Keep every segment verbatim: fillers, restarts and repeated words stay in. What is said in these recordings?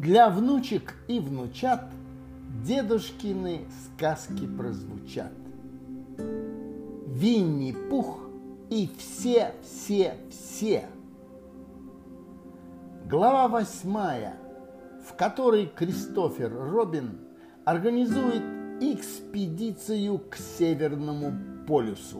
Для внучек и внучат дедушкины сказки прозвучат. Винни-Пух и все-все-все. Глава восьмая, в которой Кристофер Робин организует экспедицию к Северному полюсу.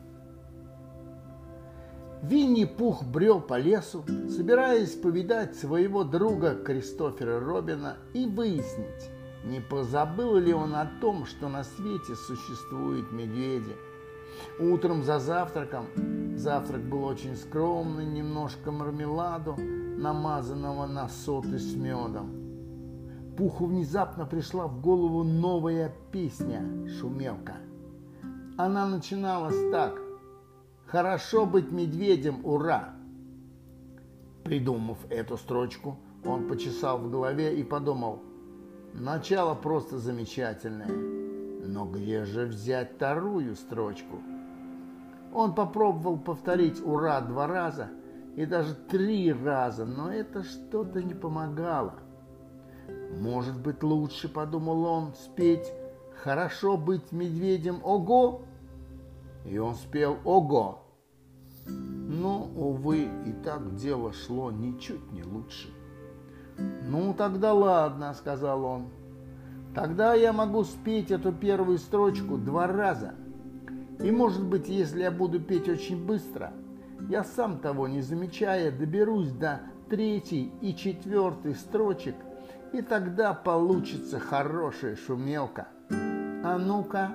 Винни-Пух брел по лесу, собираясь повидать своего друга Кристофера Робина и выяснить, не позабыл ли он о том, что на свете существуют медведи. Утром за завтраком, завтрак был очень скромный, немножко мармеладу, намазанного на соты с медом. Пуху внезапно пришла в голову новая песня «Шумелка». Она начиналась так: «Хорошо быть медведем, ура!» Придумав эту строчку, он почесал в голове и подумал: начало просто замечательное, но где же взять вторую строчку? Он попробовал повторить «ура» два раза и даже три раза, но это что-то не помогало. Может быть, лучше, подумал он, спеть «Хорошо быть медведем, ого!» И он спел «ого». Но, увы, и так дело шло ничуть не лучше. «Ну, тогда ладно», — сказал он. «Тогда я могу спеть эту первую строчку два раза. И, может быть, если я буду петь очень быстро, я сам того не замечая доберусь до третьей и четвертой строчек, и тогда получится хорошая шумелка. А ну-ка.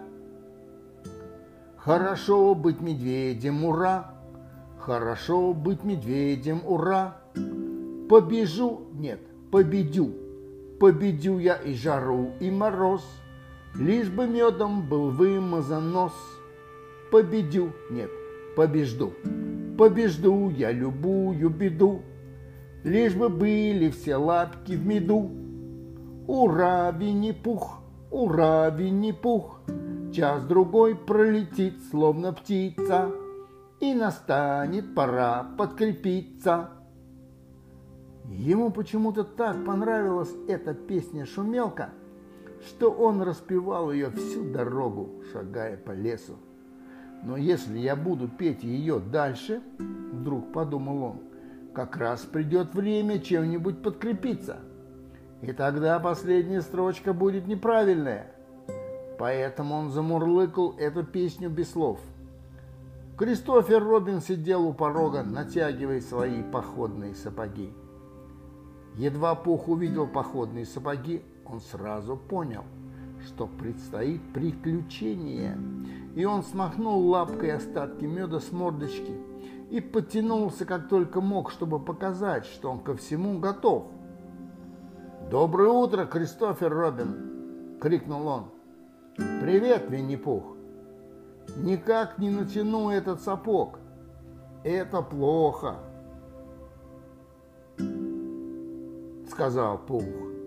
Хорошо быть медведем, ура! Хорошо быть медведем, ура! Побежу, нет, победю, победю я и жару, и мороз, лишь бы медом был вымазан нос. Победю, нет, побежду, побежду я любую беду, лишь бы были все лапки в меду. Ура, Винни-Пух, ура, Винни-Пух, час-другой пролетит, словно птица, и настанет пора подкрепиться. Ему почему-то так понравилась эта песня-шумелка, что он распевал ее всю дорогу, шагая по лесу. Но если я буду петь ее дальше, вдруг подумал он, как раз придет время чем-нибудь подкрепиться. И тогда последняя строчка будет неправильная. Поэтому он замурлыкал эту песню без слов. Кристофер Робин сидел у порога, натягивая свои походные сапоги. Едва Пух увидел походные сапоги, он сразу понял, что предстоит приключение. И он смахнул лапкой остатки меда с мордочки и подтянулся как только мог, чтобы показать, что он ко всему готов. «Доброе утро, Кристофер Робин!» — крикнул он. «Привет, Винни-Пух! Никак не натяну этот сапог. Это плохо!» — сказал Пух.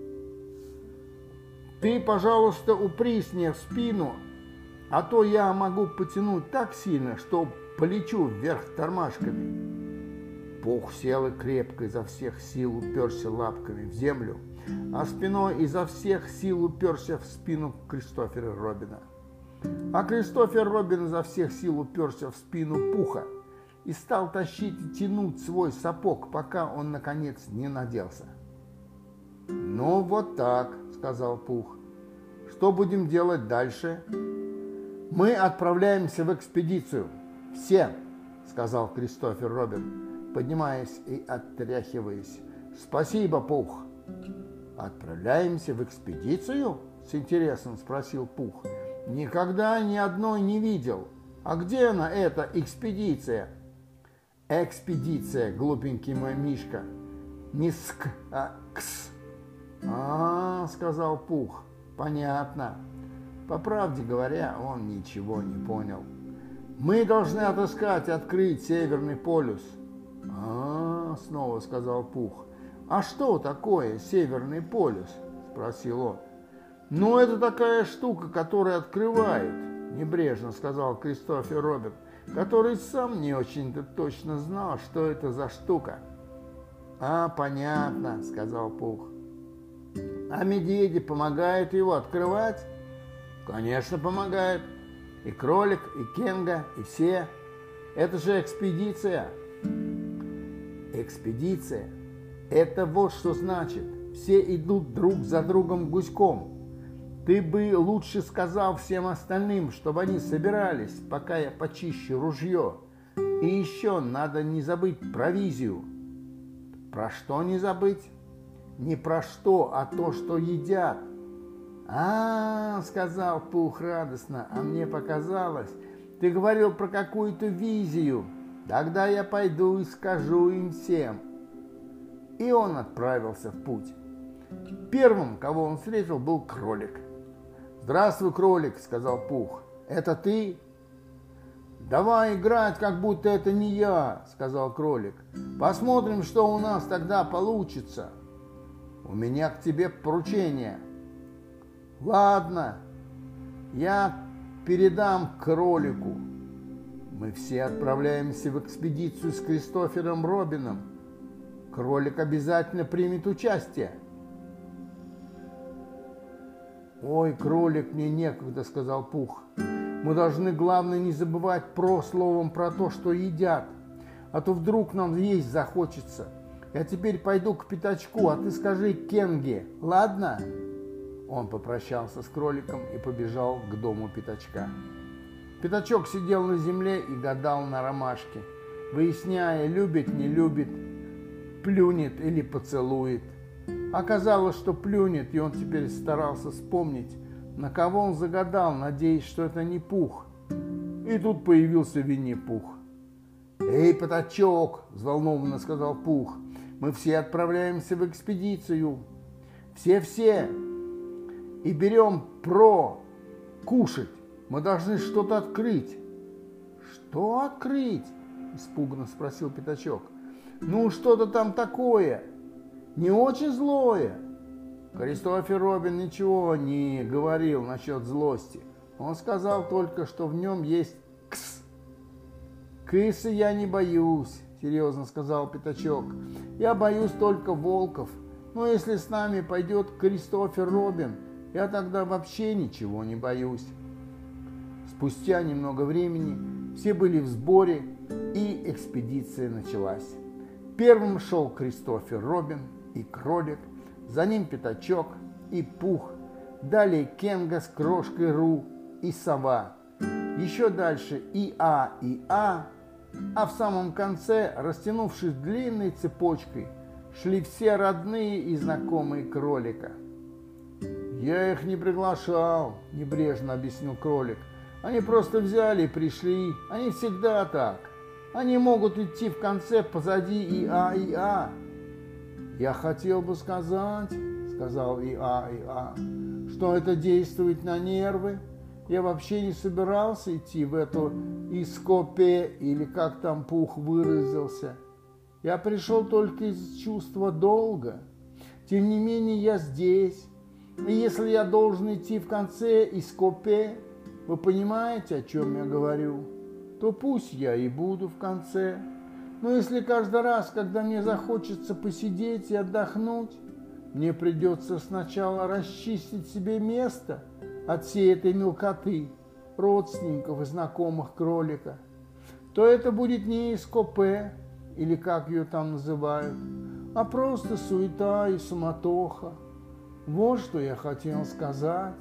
«Ты, пожалуйста, упрись мне в спину, а то я могу потянуть так сильно, что полечу вверх тормашками». Пух сел и крепко изо всех сил уперся лапками в землю, а спиной изо всех сил уперся в спину Кристофера Робина. А Кристофер Робин изо всех сил уперся в спину Пуха и стал тащить и тянуть свой сапог, пока он, наконец, не наделся. «Ну, вот так», — сказал Пух. «Что будем делать дальше?» «Мы отправляемся в экспедицию. Все», — сказал Кристофер Робин, поднимаясь и отряхиваясь. «Спасибо, Пух». «Отправляемся в экспедицию?» — с интересом спросил Пух. «Никогда ни одной не видел. А где она, эта экспедиция?» «Экспедиция, глупенький мой Мишка. Не ск, а кс». «А, — сказал Пух, — понятно». По правде говоря, он ничего не понял. «Мы должны отыскать и открыть Северный полюс». «А, — снова сказал Пух. — А что такое Северный полюс?» — спросил он. «Ну, это такая штука, которая открывает», — небрежно сказал Кристофер Робин, который сам не очень-то точно знал, что это за штука. «А, понятно», — сказал Пух. А медведи помогают его открывать? Конечно, помогают. И кролик, и Кенга, и все. Это же экспедиция. Экспедиция. Это вот что значит. Все идут друг за другом гуськом. Ты бы лучше сказал всем остальным, чтобы они собирались, пока я почищу ружье. И еще надо не забыть провизию. Про что не забыть? Не про что, а то, что едят. А, сказал Пух радостно, а мне показалось, ты говорил про какую-то визию. Тогда я пойду и скажу им всем. И он отправился в путь. Первым, кого он встретил, был кролик. «Здравствуй, кролик», — сказал Пух. «Это ты?» «Давай играть, как будто это не я», — сказал кролик. «Посмотрим, что у нас тогда получится. У меня к тебе поручение». «Ладно, я передам кролику. Мы все отправляемся в экспедицию с Кристофером Робином. Кролик обязательно примет участие». «Ой, кролик, мне некогда», — сказал Пух. «Мы должны, главное, не забывать про словом про то, что едят, а то вдруг нам есть захочется. Я теперь пойду к Пятачку, а ты скажи Кенге, ладно?» Он попрощался с кроликом и побежал к дому Пятачка. Пятачок сидел на земле и гадал на ромашке, выясняя, любит, не любит, плюнет или поцелует. Оказалось, что плюнет, и он теперь старался вспомнить, на кого он загадал, надеясь, что это не Пух. И тут появился Винни-Пух. «Эй, Пятачок!» – взволнованно сказал Пух. «Мы все отправляемся в экспедицию. Все-все. И берем про кушать. Мы должны что-то открыть». «Что открыть?» – испуганно спросил Пятачок. «Ну, что-то там такое. Не очень злое». Кристофер Робин ничего не говорил насчет злости. Он сказал только, что в нем есть кс. «Крысы я не боюсь», — серьезно сказал Пятачок. «Я боюсь только волков. Но если с нами пойдет Кристофер Робин, я тогда вообще ничего не боюсь». Спустя немного времени все были в сборе, и экспедиция началась. Первым шел Кристофер Робин и кролик, за ним Пятачок и Пух, далее Кенга с крошкой Ру и сова, еще дальше и А, и А, а в самом конце, растянувшись длинной цепочкой, шли все родные и знакомые кролика. «Я их не приглашал», – небрежно объяснил кролик. «Они просто взяли и пришли, они всегда так. Они могут идти в конце позади и А, и А». «Я хотел бы сказать, — сказал и А, и А, — что это действует на нервы. Я вообще не собирался идти в эту Ископе, или как там Пух выразился. Я пришел только из чувства долга. Тем не менее, я здесь. И если я должен идти в конце Ископе, вы понимаете, о чем я говорю, то пусть я и буду в конце. Но если каждый раз, когда мне захочется посидеть и отдохнуть, мне придется сначала расчистить себе место от всей этой мелкоты, родственников и знакомых кролика, то это будет не Ископе, или как ее там называют, а просто суета и суматоха. Вот что я хотел сказать».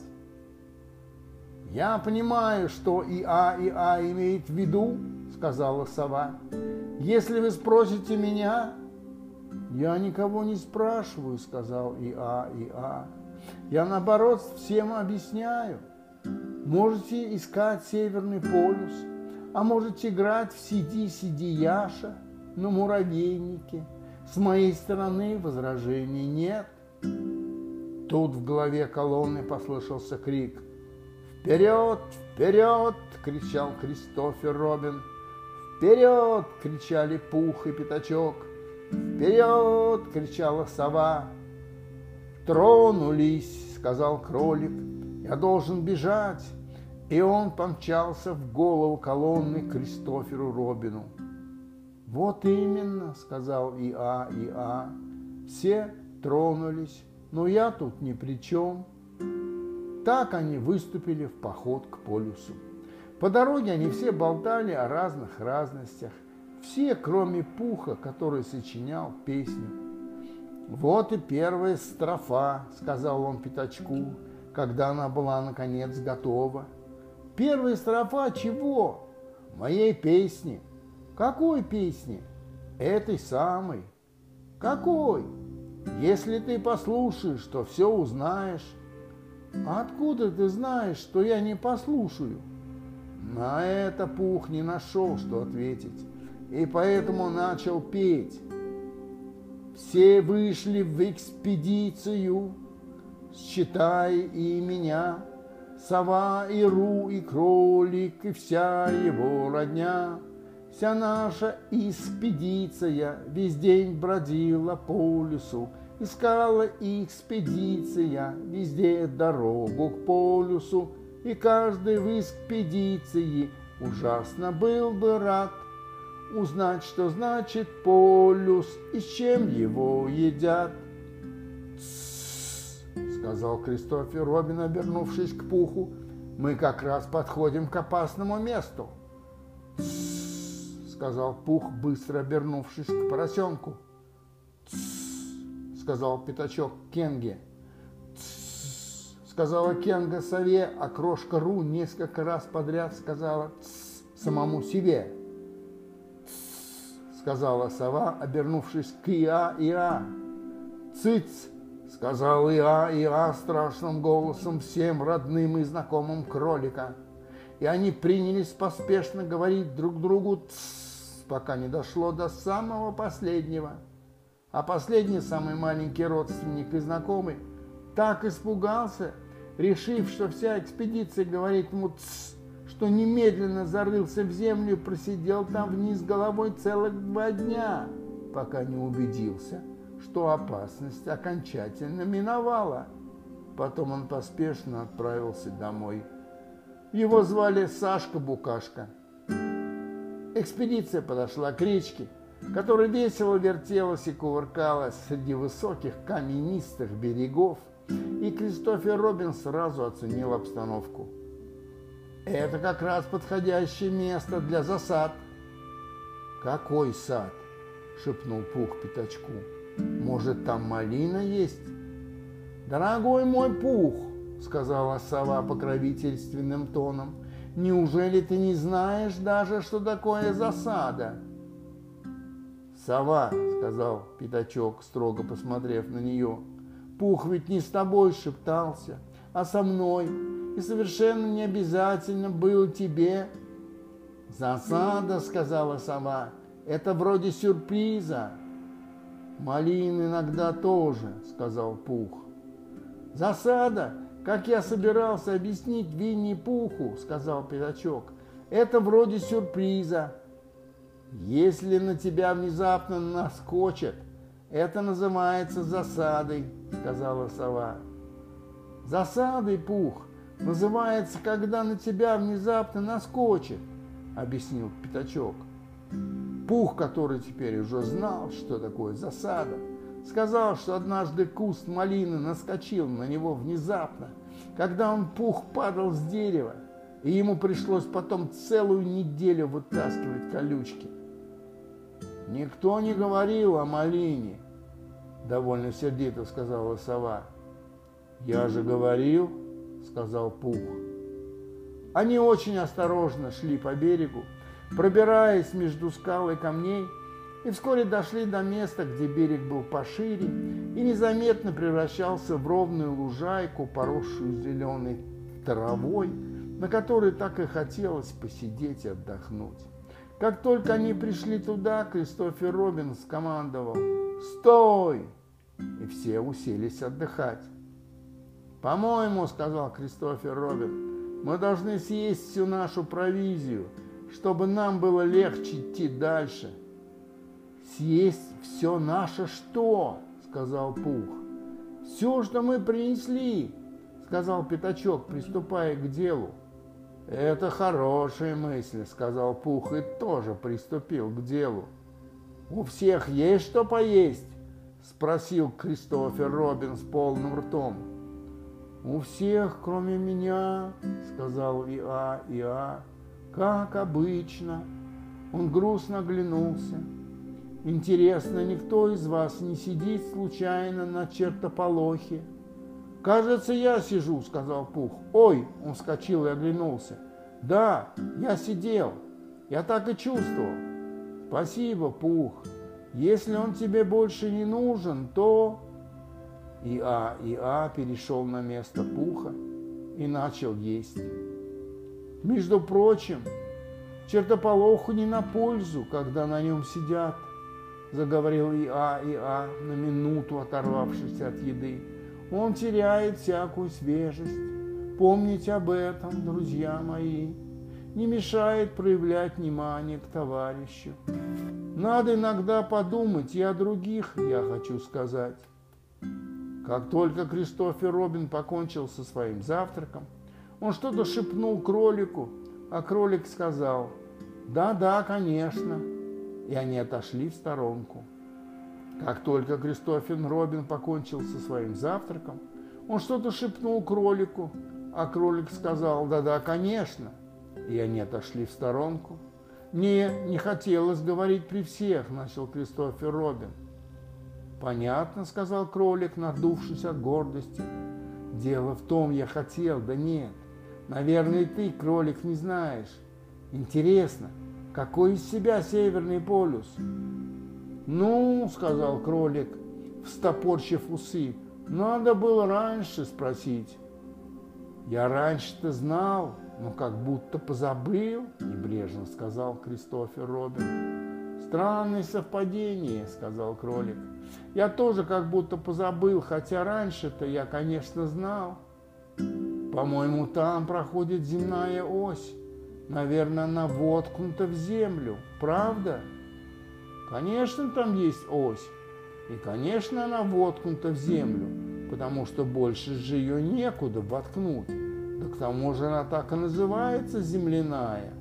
«Я понимаю, что и А, и А имеет в виду, — сказала сова. — Если вы спросите меня...» «Я никого не спрашиваю, — сказал и А, и А. — Я, наоборот, всем объясняю. Можете искать Северный полюс, а можете играть в «Сиди-сиди, Яша» на муравейнике. С моей стороны возражений нет». Тут в голове колонны послышался крик. «Вперед! Вперед!» – кричал Кристофер Робин. «Вперед!» – кричали Пух и Пятачок. «Вперед!» – кричала сова. «Тронулись!» – сказал кролик. «Я должен бежать!» И он помчался в голову колонны Кристоферу Робину. «Вот именно!» – сказал и А, и А. Все тронулись но я тут ни при чем. Так они выступили в поход к полюсу. По дороге они все болтали о разных разностях, все, кроме Пуха, который сочинял песню. «Вот и первая строфа», — сказал он Пятачку, когда она была, наконец, готова. «Первая строфа чего? Моей песни». «Какой песни?» «Этой самой». «Какой?» «Если ты послушаешь, то все узнаешь». «А откуда ты знаешь, что я не послушаю?» На это Пух не нашел, что ответить, и поэтому начал петь. Все вышли в экспедицию, считай и меня, сова, и ру, и кролик, и вся его родня. Вся наша экспедиция весь день бродила по лесу, искала экспедиция везде дорогу к полюсу, и каждый в экспедиции ужасно был бы рад узнать, что значит полюс и с чем его едят. «Тссс», — сказал Кристофер Робин, обернувшись к Пуху, — «мы как раз подходим к опасному месту». «Тссс», — сказал Пух, быстро обернувшись к поросенку. «Тссс», — сказал Пятачок Кенге. «Тссс», — сказала Кенга сове, а крошка Ру несколько раз подряд сказала «тссс» самому себе. — сказала сова, обернувшись к Иа-Иа. «Цыц!» — сказал Иа-Иа страшным голосом всем родным и знакомым кролика. И они принялись поспешно говорить друг другу «тссс», пока не дошло до самого последнего. А последний, самый маленький родственник и знакомый, так испугался, решив, что вся экспедиция говорит ему «тссс», что немедленно зарылся в землю и просидел там вниз головой целых два дня, пока не убедился, что опасность окончательно миновала. Потом он поспешно отправился домой. Его звали Сашка-Букашка. Экспедиция подошла к речке, которая весело вертелась и кувыркалась среди высоких каменистых берегов, и Кристофер Робин сразу оценил обстановку. «Это как раз подходящее место для засад». «Какой сад?» — шепнул Пух Пятачку. «Может, там малина есть?» «Дорогой мой Пух», — сказала сова покровительственным тоном, — «неужели ты не знаешь даже, что такое засада?» «Сова», — сказал Пятачок, строго посмотрев на нее, — «Пух ведь не с тобой шептался, а со мной, и совершенно не обязательно был тебе». «Засада», — сказала сова, — «это вроде сюрприза». «Малин иногда тоже», — сказал Пух. «Засада, как я собирался объяснить Винни-Пуху», — сказал Пятачок, — «это вроде сюрприза. Если на тебя внезапно наскочат, это называется засадой», — сказала сова. «Засадой, Пух, называется, когда на тебя внезапно наскочит», — объяснил Пятачок. Пух, который теперь уже знал, что такое засада, сказал, что однажды куст малины наскочил на него внезапно, когда он, Пух, падал с дерева, и ему пришлось потом целую неделю вытаскивать колючки. «Никто не говорил о малине», — довольно сердито сказала сова. «Я же говорил», — сказал Пух. Они очень осторожно шли по берегу, пробираясь между скал и камней, и вскоре дошли до места, где берег был пошире и незаметно превращался в ровную лужайку, поросшую зеленой травой, на которой так и хотелось посидеть и отдохнуть. Как только они пришли туда, Кристофер Робин скомандовал «Стой!» и все уселись отдыхать. «По-моему, — сказал Кристофер Робин, — мы должны съесть всю нашу провизию, чтобы нам было легче идти дальше». «Съесть все наше что?» — сказал Пух. «Все, что мы принесли», — сказал Пятачок, приступая к делу. «Это хорошая мысль», — сказал Пух и тоже приступил к делу. «У всех есть что поесть?» — – спросил Кристофер Робин с полным ртом. «У всех, кроме меня», – сказал Иа, Иа, – «как обычно». Он грустно оглянулся. «Интересно, никто из вас не сидит случайно на чертополохе?» «Кажется, я сижу», – сказал Пух. «Ой!» – он вскочил и оглянулся. «Да, я сидел. Я так и чувствовал». «Спасибо, Пух. Если он тебе больше не нужен, то...» Иа, Иа перешел на место Пуха и начал есть. «Между прочим, чертополоху не на пользу, когда на нем сидят», – заговорил Иа, Иа, на минуту оторвавшись от еды. «Он теряет всякую свежесть. Помните об этом, друзья мои. Не мешает проявлять внимание к товарищу. Надо иногда подумать и о других, я хочу сказать». Как только Кристофер Робин покончил со своим завтраком, он что-то шепнул кролику, а кролик сказал: «Да-да, конечно», и они отошли в сторонку. Как только Кристофер Робин покончил со своим завтраком, он что-то шепнул кролику, а кролик сказал: «Да-да, конечно», и они отошли в сторонку. «Мне не хотелось говорить при всех», – начал Кристофер Робин. «Понятно», – сказал кролик, надувшись от гордости. «Дело в том, я хотел, да нет. Наверное, ты, кролик, не знаешь. Интересно, какой из себя Северный полюс?» «Ну, — сказал кролик, встопорщив усы, — надо было раньше спросить». «Я раньше-то знал, но как будто позабыл», — небрежно сказал Кристофер Робин. «Странное совпадение», — сказал кролик. «Я тоже как будто позабыл, хотя раньше-то я, конечно, знал. По-моему, там проходит земная ось. Наверное, она воткнута в землю, правда?» «Конечно, там есть ось. И, конечно, она воткнута в землю, потому что больше же ее некуда воткнуть. Да к тому же она так и называется, земляная».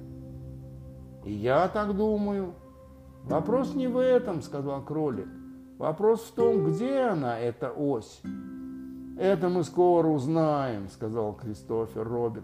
«И я так думаю». «Вопрос не в этом, — сказал кролик. Вопрос в том, где она, эта ось». «Это мы скоро узнаем, — сказал Кристофер Робин».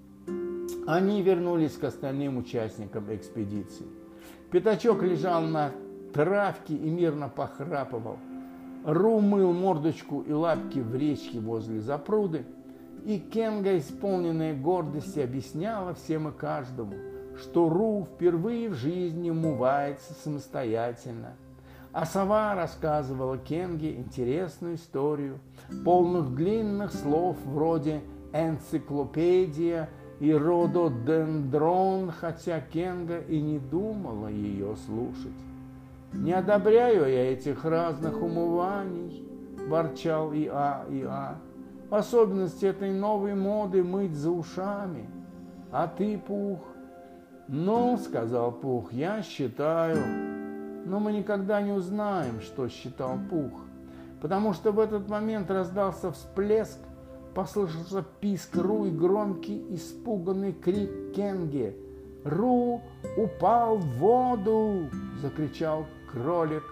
Они вернулись к остальным участникам экспедиции. Пятачок лежал на травке и мирно похрапывал. Ру мыл мордочку и лапки в речке возле запруды, и Кенга, исполненная гордости, объясняла всем и каждому, что Ру впервые в жизни умывается самостоятельно. А сова рассказывала Кенге интересную историю, полных длинных слов вроде «энциклопедия» и «рододендрон», хотя Кенга и не думала ее слушать. «Не одобряю я этих разных умываний», – ворчал Иа, Иа, – «в особенности этой новой моды мыть за ушами. А ты, Пух?» «Ну, — сказал Пух, — я считаю». Но мы никогда не узнаем, что считал Пух, потому что в этот момент раздался всплеск, послышался писк Ру и громкий испуганный крик Кенги. «Ру упал в воду!» – закричал кролик.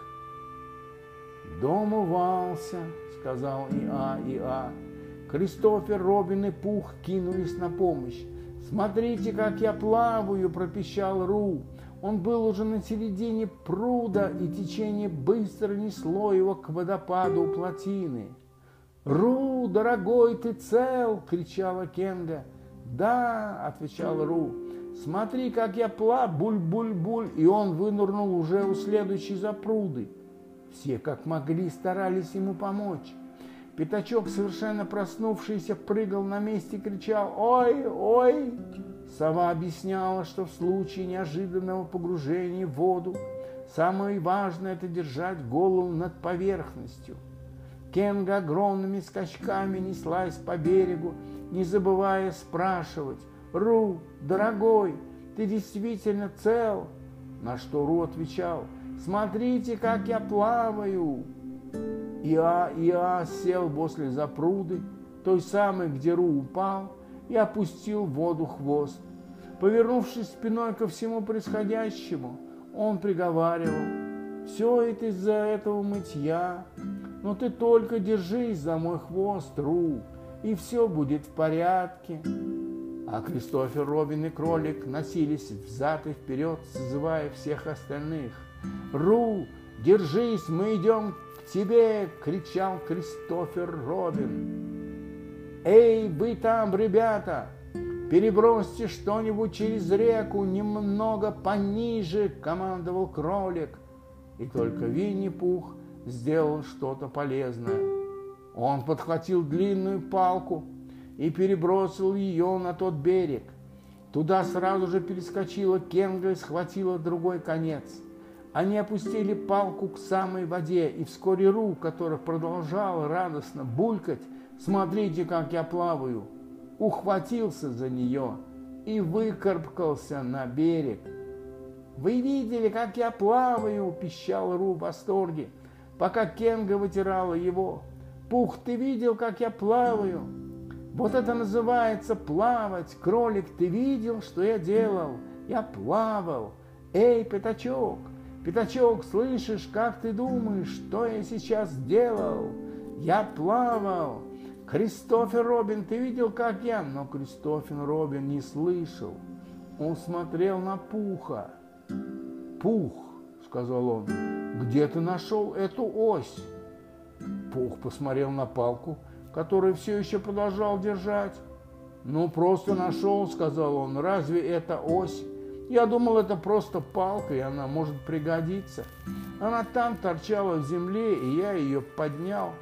«Дом умывался», – сказал Иа, Иа. Кристофер Робин и Пух кинулись на помощь. «Смотрите, как я плаваю!» – пропищал Ру. Он был уже на середине пруда, и течение быстро несло его к водопаду у плотины. «Ру, дорогой, ты цел!» – кричала Кенга. «Да!» – отвечал Ру. «Смотри, как я плаваю! Буль-буль-буль!» И он вынырнул уже у следующей запруды. Все, как могли, старались ему помочь. Пятачок, совершенно проснувшийся, прыгал на месте и кричал: «Ой, ой!» Сова объясняла, что в случае неожиданного погружения в воду самое важное – это держать голову над поверхностью. Кенга огромными скачками неслась по берегу, не забывая спрашивать: «Ру, дорогой, ты действительно цел?» На что Ру отвечал: «Смотрите, как я плаваю!» Иа, Иа сел возле запруды, той самой, где Ру упал, и опустил в воду хвост. Повернувшись спиной ко всему происходящему, он приговаривал: «Все это из-за этого мытья. Но ты только держись за мой хвост, Ру, и все будет в порядке. А Кристофер Робин и кролик носились взад и вперед, созывая всех остальных. «Ру, держись, мы идем к тебе!» — кричал Кристофер Робин. «Эй, вы там, ребята! Перебросьте что-нибудь через реку немного пониже!» — командовал кролик. И только Винни-Пух сделал что-то полезное. Он подхватил длинную палку и перебросил ее на тот берег. Туда сразу же перескочила Кенга и схватила другой конец. Они опустили палку к самой воде, и вскоре Ру, который продолжал радостно булькать «Смотрите, как я плаваю!», ухватился за нее и выкарабкался на берег. «Вы видели, как я плаваю?» – пищал Ру в восторге, пока Кенга вытирала его. «Пух, ты видел, как я плаваю? Вот это называется плавать! Кролик, ты видел, что я делал? Я плавал! Эй, Пятачок! Пятачок, слышишь, как ты думаешь, что я сейчас делал? Я плавал! Кристофер Робин, ты видел, как я?» Но Кристофер Робин не слышал. Он смотрел на Пуха. «Пух, — сказал он, — где ты нашел эту ось?» Пух посмотрел на палку, которую все еще продолжал держать. «Ну, просто нашел, — сказал он, — разве это ось? Я думал, это просто палка, и она может пригодиться. Она там торчала в земле, и я ее поднял».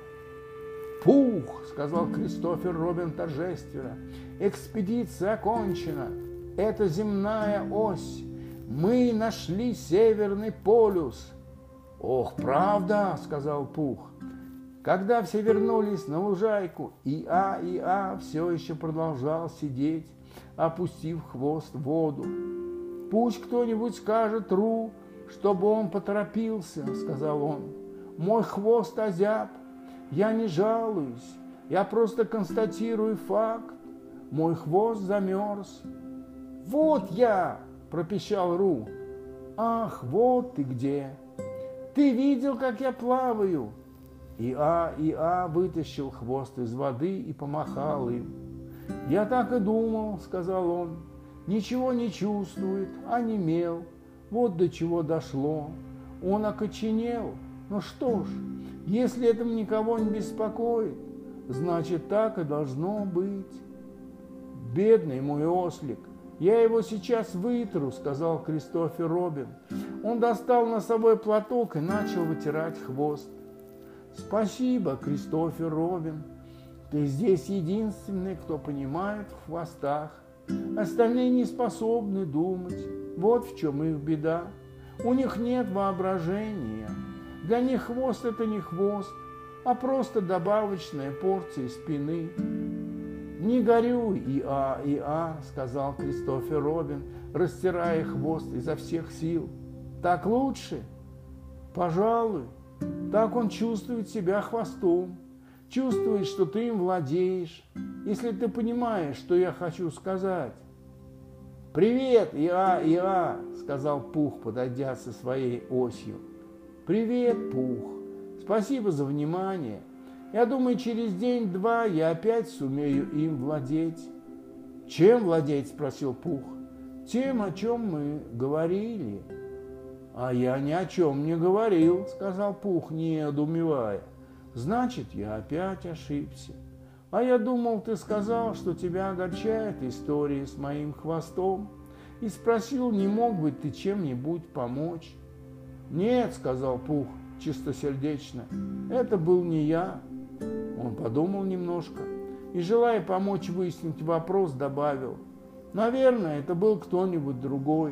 «Пух, — сказал Кристофер Робин торжественно, — экспедиция окончена. Это земная ось. Мы нашли Северный полюс». «Ох, правда, — сказал Пух». Когда все вернулись на лужайку, И-А, И-А все еще продолжал сидеть, опустив хвост в воду. «Пусть кто-нибудь скажет Ру, чтобы он поторопился, — сказал он. Мой хвост озяб, я не жалуюсь, я просто констатирую факт. Мой хвост замерз». «Вот я! — пропищал Ру. «Ах, вот ты где! Ты видел, как я плаваю?» И-А, И-А вытащил хвост из воды и помахал им. «Я так и думал, — сказал он, — ничего не чувствует, онемел. Вот до чего дошло. Он окоченел. Ну что ж, если это никого не беспокоит, значит, так и должно быть». «Бедный мой ослик, я его сейчас вытру, — сказал Кристофер Робин. Он достал носовой платок и начал вытирать хвост. «Спасибо, Кристофер Робин. Ты здесь единственный, кто понимает в хвостах. Остальные не способны думать. Вот в чем их беда. У них нет воображения. Для них хвост — это не хвост, а просто добавочная порция спины». «Не горюй, И-А, И-А, — сказал Кристофер Робин, растирая хвост изо всех сил. «Так лучше?» «Пожалуй. Так он чувствует себя хвостом, чувствует, что ты им владеешь, если ты понимаешь, что я хочу сказать». «Привет, И-А, И-А, — сказал Пух, подойдя со своей осью. «Привет, Пух. Спасибо за внимание. Я думаю, через день-два я опять сумею им владеть». «Чем владеть?» — спросил Пух. «Тем, о чем мы говорили». «А я ни о чем не говорил, — сказал Пух, не одумевая. Значит, я опять ошибся. А я думал, ты сказал, что тебя огорчает история с моим хвостом, и спросил, не мог бы ты чем-нибудь помочь». «Нет, — сказал Пух чистосердечно, — это был не я». Он подумал немножко и, желая помочь выяснить вопрос, добавил: «Наверное, это был кто-нибудь другой».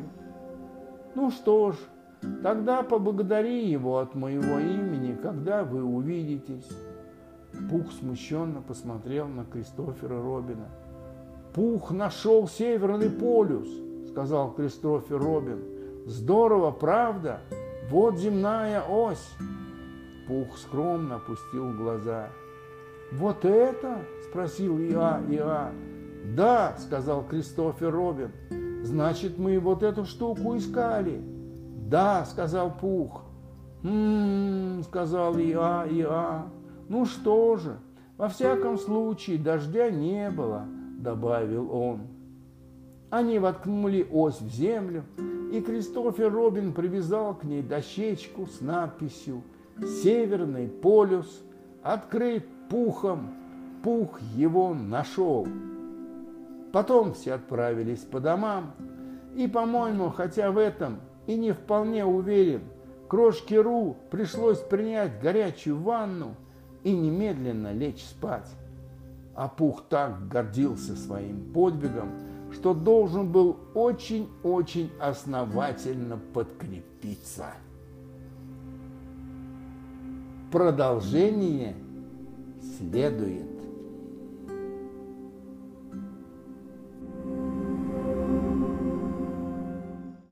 «Ну что ж, тогда поблагодари его от моего имени, когда вы увидитесь». Пух смущенно посмотрел на Кристофера Робина. «Пух нашел Северный полюс, — сказал Кристофер Робин. Здорово, правда? Вот земная ось». Пух скромно опустил глаза. «Вот это?» — спросил И-А, И-А. «Да, — сказал Кристофер Робин. Значит, мы вот эту штуку искали». «Да, — сказал Пух. «М-м-м, — сказал И-А, И-А. Ну что же, во всяком случае дождя не было, добавил он. Они воткнули ось в землю, и Кристофер Робин привязал к ней дощечку с надписью «Северный полюс открыт пухом, пух его нашел». Потом все отправились по домам, и, по-моему, хотя в этом и не вполне уверен, крошке Ру пришлось принять горячую ванну и немедленно лечь спать. А Пух так гордился своим подвигом, что должен был очень-очень основательно подкрепиться. Продолжение следует.